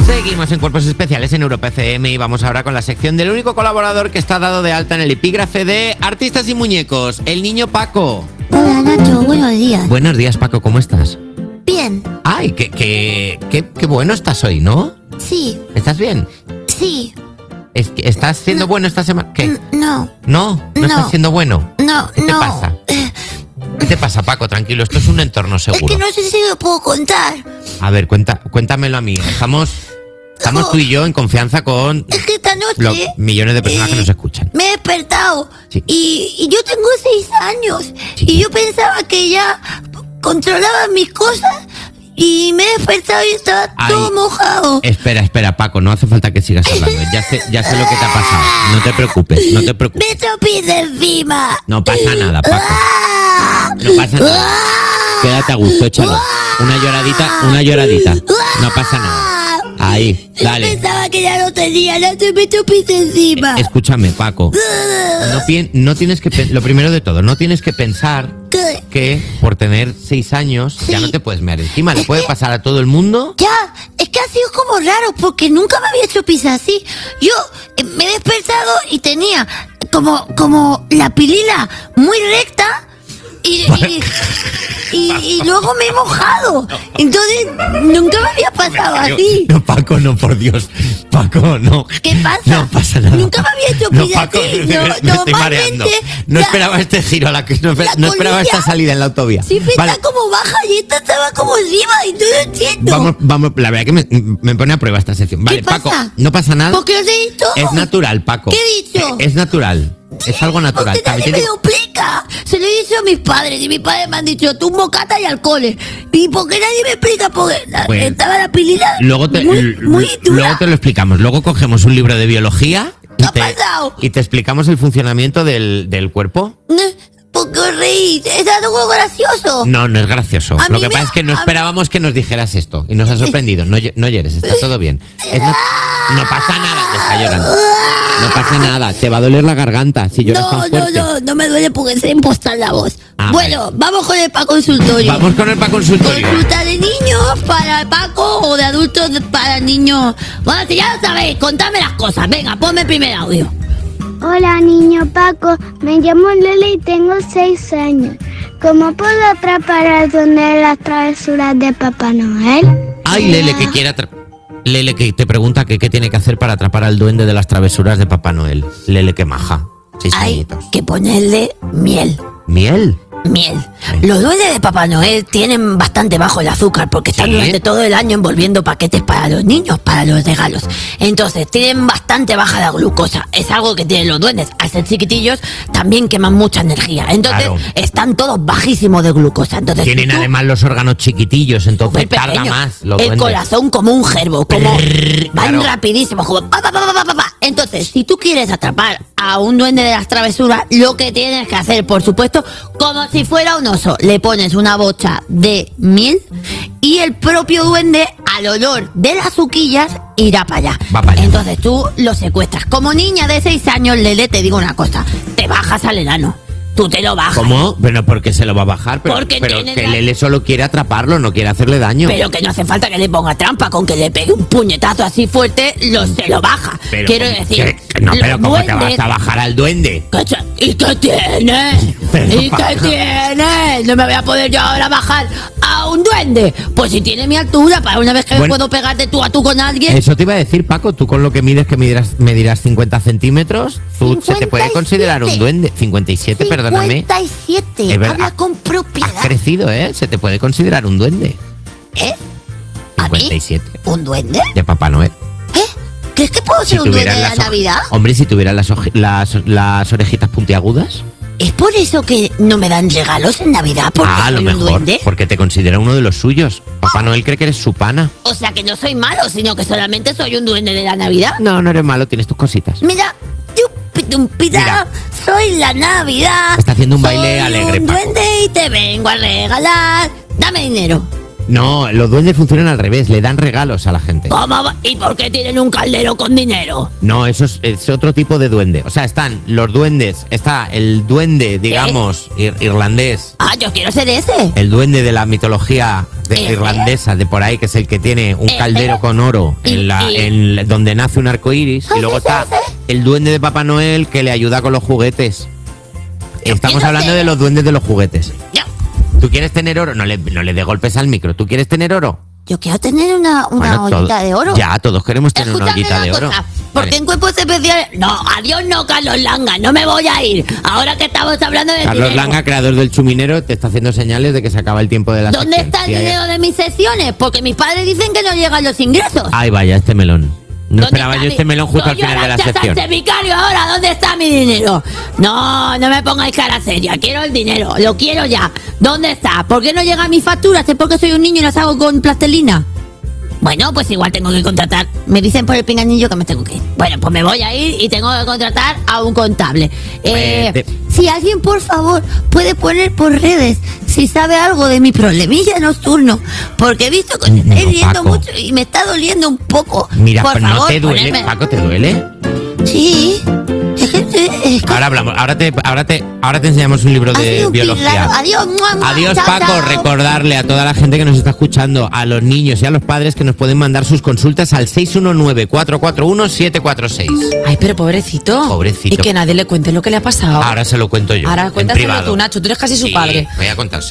Seguimos en Cuerpos Especiales en Europa FM y vamos ahora con la sección del único colaborador que está dado de alta en el epígrafe de Artistas y Muñecos, el niño Paco. Hola Nacho, buenos días. Buenos días, Paco, ¿cómo estás? Bien. Ay, qué bueno estás hoy, ¿no? Sí. ¿Estás bien? Sí. ¿Estás siendo bueno esta semana? ¿Qué? No. ¿No estás siendo bueno? No. ¿Qué te pasa? ¿Qué te pasa, Paco? Tranquilo, esto es un entorno seguro. Es que no sé si lo puedo contar. A ver, cuéntamelo a mí. Estamos tú y yo en confianza con Es que esta noche los millones de personas que nos escuchan. me he despertado. Sí. Y yo tengo 6 años. Sí. Y yo pensaba que ya controlaba mis cosas. Y me he despertado y estaba todo mojado. Espera, Paco, no hace falta que sigas hablando. Ya sé lo que te ha pasado. No te preocupes. Me tropecé encima. No pasa nada, Paco. No pasa nada. Quédate a gusto, échalo. Una lloradita. No pasa nada. Ahí, dale. Yo pensaba que ya lo tenía, me tropecé encima. Escúchame, Paco. No tienes que... Lo primero de todo, no tienes que pensar ¿Qué? que por tener 6 años ya no te puedes mear encima. Le puede pasar a todo el mundo. Ya, es que ha sido como raro porque nunca me había hecho pis así. Yo me he despertado y tenía como la pilila muy recta y luego me he mojado. Entonces nunca me había pasado así. No, Paco, no, por Dios. Paco, no. ¿Qué pasa? No pasa nada. Nunca me había hecho No, pis Paco, así. me estoy mareando. No esperaba este giro, no esperaba esta salida en la autovía. Siempre Vale. está como baja y esta estaba como encima y no lo entiendo. Vamos, la verdad que me pone a prueba esta sección. Vale, ¿Qué pasa? Paco, no pasa nada. ¿Por qué os he dicho? Es natural, Paco. ¿Qué he dicho? Es natural. Es algo natural. Porque nadie me lo explica. Se lo he dicho a mis padres y mis padres me han dicho tú bocata y alcohol. ¿Y por qué nadie me explica? Porque Bueno, estaba la pilila Luego te muy dura. luego te lo explicamos. Luego cogemos un libro de biología ¿Qué ha pasado? y te explicamos el funcionamiento del cuerpo. ¿Por qué os reís? ¿Es algo gracioso? No es gracioso. A Lo mí que me- pasa es que no a mí- esperábamos que nos dijeras esto y nos ha sorprendido. No llores, está todo bien. No pasa nada, te está llorando. No pasa nada, te va a doler la garganta si lloras tan fuerte. No me duele porque se imposta la voz. Ah, Bueno, vamos con el consultorio. Vamos con el Paco consultorio. Consulta de niños para el Paco o de adultos para niños. Bueno, si ya lo sabéis, contadme las cosas. Venga, ponme el primer audio. Hola niño Paco, me llamo Lele y tengo 6 años. ¿Cómo puedo atrapar al duende de las travesuras de Papá Noel? Ay, Lele, que quiere Lele, que te pregunta que qué tiene que hacer para atrapar al duende de las travesuras de Papá Noel. Lele, que maja. 6 Hay añitos. que ponerle miel. ¿Miel? Miel. Los duendes de Papá Noel tienen bastante bajo el azúcar porque están ¿Sí? durante todo el año envolviendo paquetes para los niños, para los regalos. Entonces, tienen bastante baja la glucosa. Es algo que tienen los duendes. Al ser chiquitillos, también queman mucha energía. Entonces, Claro. están todos bajísimos de glucosa. Entonces, Tienen si tú- además los órganos chiquitillos, entonces súper carga pequeño, más los el duendes. corazón como un gerbo, como van claro. rapidísimo, como pa, pa, pa, pa, pa, pa. Entonces, si tú quieres atrapar a un duende de las travesuras, lo que tienes que hacer, por supuesto, como si fuera un oso, le pones una bocha de miel y el propio duende, al olor de las suquillas, irá para allá. Va para allá. Entonces tú lo secuestras. Como niña de 6 años, Lele, te digo una cosa, te bajas al enano. Tú te lo bajas. ¿Cómo? Bueno, porque se lo va a bajar, pero Porque tiene que la- Lele solo quiere atraparlo, no quiere hacerle daño. Pero que no hace falta que le ponga trampa, con que le pegue un puñetazo así fuerte, se lo baja. Pero, Quiero ¿cómo? decir, No, los pero ¿cómo te vas duendes- a bajar al duende? ¿Y qué tiene? Pero, ¿Y Paco. qué tiene? No me voy a poder yo ahora bajar a un duende. Pues si tiene mi altura, para una vez que me Bueno. puedo pegar de tú a tú con alguien. Eso te iba a decir, Paco, tú con lo que mides, que medirás 50 centímetros, tú se te puede 57. considerar un duende. 57, perdóname. 57. Es verdad. Habla con Has propiedad. crecido, ¿eh? Se te puede considerar un duende. ¿Eh? ¿A mí? 57. ¿Un duende? De Papá Noel. ¿Eh? ¿Crees que puedo ser un duende de la Navidad? Hombre, si tuvieras las orejitas puntiagudas. ¿Es por eso que no me dan regalos en Navidad? Porque A lo soy un mejor. duende. Porque te considera uno de los suyos. Papá Noel cree que eres su pana. O sea que no soy malo, sino que solamente soy un duende de la Navidad. No eres malo, tienes tus cositas. Mira, tumpita, Mira. soy la Navidad. Está haciendo un baile soy alegre, un Paco. duende y te vengo a regalar. Dame dinero. No, los duendes funcionan al revés, le dan regalos a la gente. ¿Cómo va? ¿Y por qué tienen un caldero con dinero? No, eso es otro tipo de duende. O sea, están los duendes, está el duende, digamos, irlandés. Ah, yo quiero ser ese. El duende de la mitología irlandesa, de por ahí, que es el que tiene un caldero con oro en donde nace un arco iris. Y luego está el duende de Papá Noel que le ayuda con los juguetes. Estamos hablando de los duendes de los juguetes. ¿Tú quieres tener oro? No le dé golpes al micro. ¿Tú quieres tener oro? Yo quiero tener una ollita de oro. Ya, todos queremos tener una Escúchame ollita de oro. cosa, porque en cuerpos especiales... No, adiós no, Carlos Langa, no me voy a ir. Ahora que estamos hablando de Carlos dinero. Langa, creador del Chuminero, te está haciendo señales de que se acaba el tiempo de la ¿Dónde sección. está el Sí, dinero de mis sesiones? Porque mis padres dicen que no llegan los ingresos. Ay, vaya, este melón. No ¿Dónde esperaba está yo este melón justo al Soy final de la Arantxa sección. Sánchez Vicario ahora, ¿dónde está mi dinero? No, no me pongáis cara seria, quiero el dinero, lo quiero ya. ¿Dónde está? ¿Por qué no llega mi factura? ¿Es porque soy un niño y las hago con plastelina? Bueno, pues igual tengo que contratar. Me dicen por el pinganillo que me tengo que ir. Bueno, pues me voy a ir y tengo que contratar a un contable. Si alguien, por favor, puede poner por redes si sabe algo de mi problemilla nocturno, porque he visto que me estáis riendo Paco. mucho y me está doliendo un poco. Mira, por pues favor, no te duele, ponedme- Paco, ¿te duele? Sí. Es que Ahora hablamos, ahora te enseñamos un libro ha de sido un biología. pilado. Adiós, mua, mua, Adiós, chao, Paco. chao. Recordarle a toda la gente que nos está escuchando, a los niños y a los padres, que nos pueden mandar sus consultas al 619-441-746. Ay, pero pobrecito. Pobrecito. Y que nadie le cuente lo que le ha pasado. Ahora se lo cuento yo. Ahora en cuéntaselo privado. tú, Nacho. Tú eres casi su Sí, padre. Voy a contárselo.